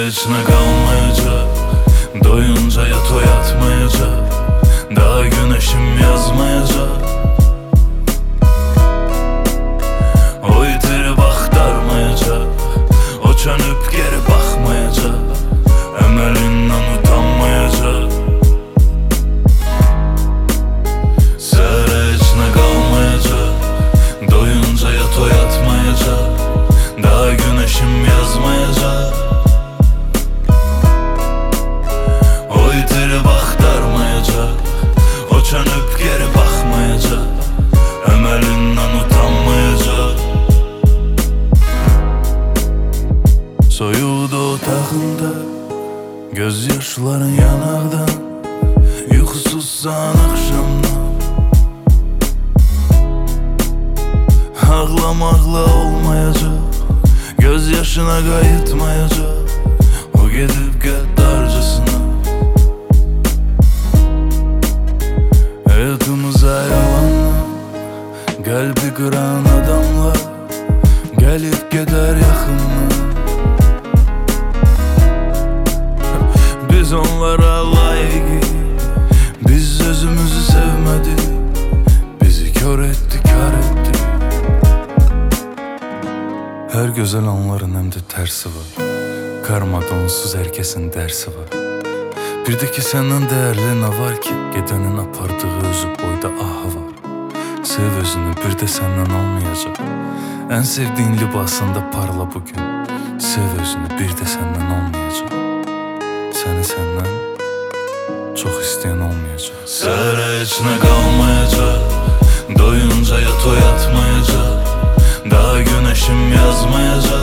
hiç ne kalmayacak. Doyunca yat o yatmayacak. Daha güneşim yazmayacak. O itirip aktarmayacak. O çönüp geri bakmayacak. Emelinden utanmayacak. Seher hiç ne kalmayacak. Doyunca yat o yatmayacak. Daha güneşim yazmayacak. O itirip aktarmayacak. O çönüp geri bakmayacak. Emelinden utanmayacak. Soyuğdu otağında, gözyaşların yanardan. Uykusuzsan akşamdan. Ağlamakla olmayacak. Gözyaşına kayıtmayacak. O gidip gaddarcasına. Hayatımıza yalanla, kalbi kıran adamlar gelip gider yakınlar. Biz onlara layık, biz özümüzü sevmedik. Bizi kör etti, kar etti. Her güzel anların hem de tersi var. Karma donsuz herkesin dersi var. Bir de ki senden değerli ne var ki? Gidenin apardığı özü boyda ahı var. Sev özünü, bir de senden olmayacak. En sevdiğin libasında parla bugün. Sev özünü, bir de senden olmayacak. Seni senden çok isteyen olmayacak. Seher hiç ne kalmayacak. Doyunca yat o yatmayacak. Daha güneşim yazmayacak.